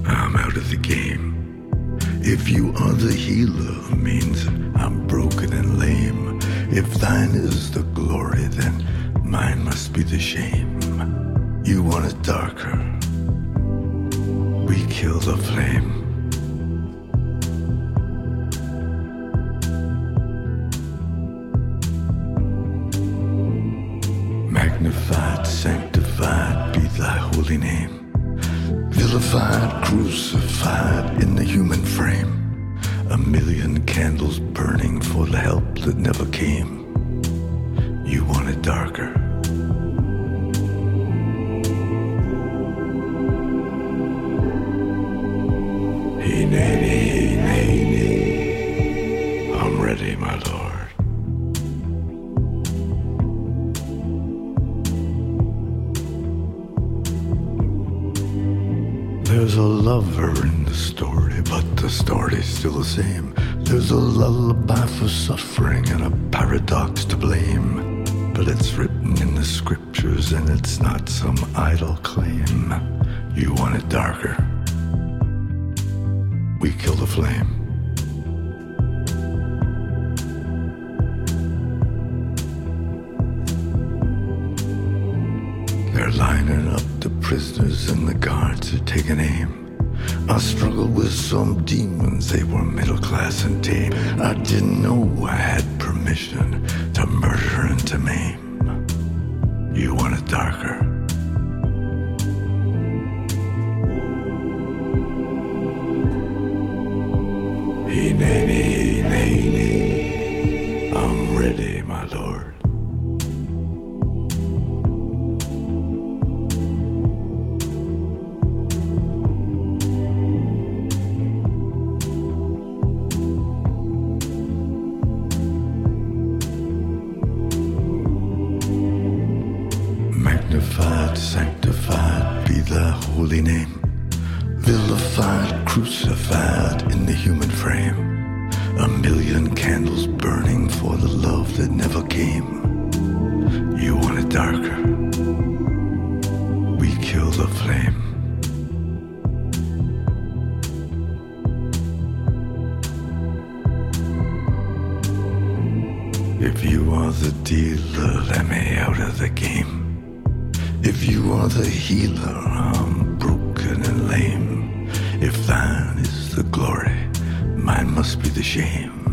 I'm out of the game. If you are the healer, means I'm broken and lame. If thine is the glory, then mine must be the shame. You want it darker, we kill the flame. Magnified, sanctified be thy holy name. Vilified, crucified in the human frame. A million candles burning for the help that never came. You want it darker. Hey, nay, nay. I'm ready, my lord. There's a lover in the story, but the story's still the same. There's a lullaby for suffering and a paradox to blame. But it's written in the scriptures and it's not some idle claim. You want it darker, we kill the flame. They're lining up the prisoners and the guards are taking aim. I struggled with some demons, they were middle class and tame. I didn't know I had permission to murder and to maim. You want it darker, hey, nay, nay, nay, nay. I'm ready, my lord. Magnified, sanctified be thy holy name. Vilified, crucified in the human frame. A million candles burning for the love that never came. You want it darker, we kill the flame. If you are the dealer, let me out of the game. If you are the healer, I'm broken and lame. If thine is the glory, mine must be the shame.